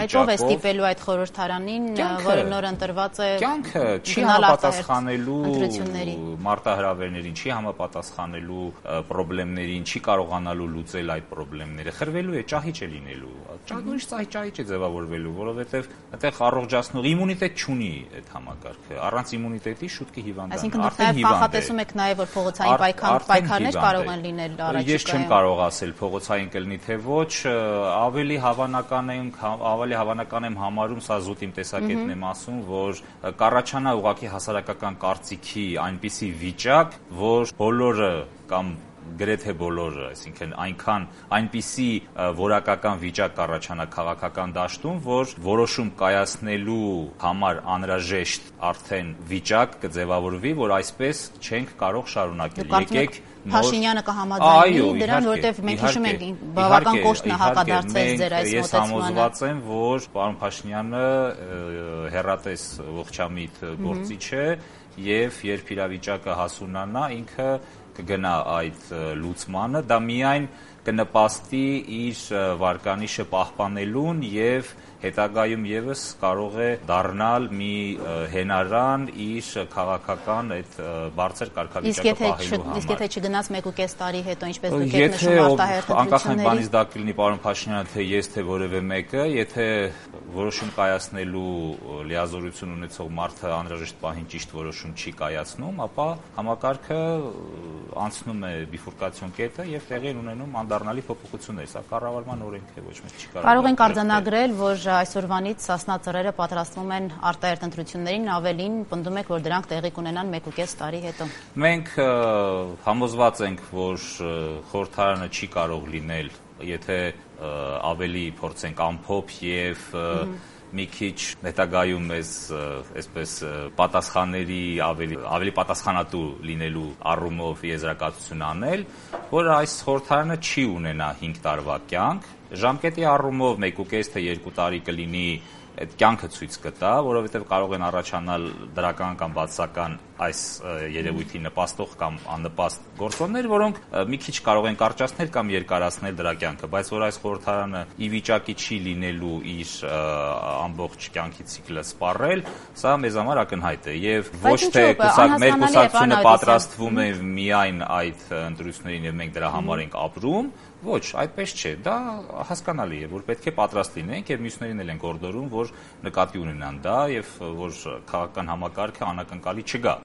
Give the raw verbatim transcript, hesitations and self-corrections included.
Այդ ով է ստիպելու այդ խորհրդարանին, որը նոր ընտրված է, կյանքը չի համապատասխանելու մարտահրավերներին, չի համապատասխանելու խնդիրներին, չի կարողանալու լուծել այդ խնդիրները, խրվելու է, ճահիճ է լինելու։ Ճահիճ ճահիճ է ձևավորվելու, որովհետև այդտեղ առողջացնող իմունիտետ չունի այդ համակարգը։ Առանց իմունիտետի շուտ կհիվանդանա։ Այսինքն դուք նաև կանխատեսում եք նաև, որ փողոցային պայքարներ կարող են լինել առաջիկայում։ Ես չեմ կարող ասել փողոցային կլինի թե ոչ, ավելի հավանական եմ, ավելի հավանական եմ համարում, սա զուտ իմ տեսակետն եմ ասում, որ կառաջանա ուղղակի հասարակական կարծիքի այնպիսի վիճակ, որ բոլորը կամ գրեթե բոլորը, այսինքն այնքան այնպիսի որակական վիճակ կառաջանա քաղաքական դաշտում, որ որոշում կայացնելու համար անհրաժեշտ արդեն վիճակ կձևավորվի, որ այսպես չենք կարող շարունակել։ Եկեք Փաշինյանը կհամաձայնի դրան, որովհետև մենք հիշում ենք բավական կոշտ նախագծել ձեր այս մոտեցմանը։ Ես համոզված եմ, որ պարոն Փաշինյանը հեռատես ողջամիտ գործիչ է եւ երբ իրավիճակը հասունանա, ինքը կգնա այդ լուծմանը, դա միայն կնպաստի իր վարկանիշը պահպանելուն եւ հետագայում եւս կարող է դառնալ մի հենարան իր քաղաքական այդ բարձր կարգավիճակը պահելու համար։ Իսկ եթե չգնաց մեկ ու կես տարի հետո, ինչպես դուք եք նշում արտահերթ ընտրությունների։ Անկախ այն բանից դա կլինի պարոն Փաշինյանը, թե ես, թե որևէ մեկը, եթե որոշում կայացնելու լիազորություն ունեցող մարդը անհրաժեշտ պահին ճիշտ որոշում չի կայացնում, ապա համակարգը անցնում է բիֆուրկացիոն կետը եւ տեղի են ունենում անդառնալի փոփոխություններ։ Սա կառավարման օրենք է, ոչ մեկ չի կարող։ Կարող ենք արձանագրել, որ այսօրվանից Սասնա ծռերը պատրաստվում են արտահերթ ընտրություններին, ավելին պնդում եք, որ դրանք տեղի կունենան մեկ ու կես տարի հետո։ Մենք համոզված ենք, որ խորհրդարանը չի կարող լինել, եթե ավելի փորձենք ամփոփ եւ մի քիչ հետագայում մեզ այսպես պատասխանների ավելի ավելի պատասխանատու լինելու առումով եզրակացություն անել, որ այս խորհրդարանը չի ունենա հինգ տարվա կյանք, ժամկետի առումով մեկ ու կես թե երկու տարի կլինի, այդ կյանքը ցույց կտա, որովհետև կարող են առաջանալ դրական կամ բացասական այս երևույթի նպաստող կամ աննպաստ գործոններ, որոնք մի քիչ կարող են կարճացնել կամ երկարացնել դրա կյանքը, բայց որ այս խորհրդարանը ի վիճակի չի լինելու իր ամբողջ կյանքի ցիկլը սպառել, սա մեզ համար ակնհայտ է եւ ոչ թե մեր կուսակցությունը պատրաստվում է միայն այդ ընտրություններին եւ մենք դրա համար ենք ապրում, ոչ, այդպես չէ, դա հասկանալի է, որ պետք է պատրաստ լինենք եւ մյուսներին էլ են գործորում, որ նկատի ունենան դա եւ որ քաղաքական համակարգը անակնկալի չգա։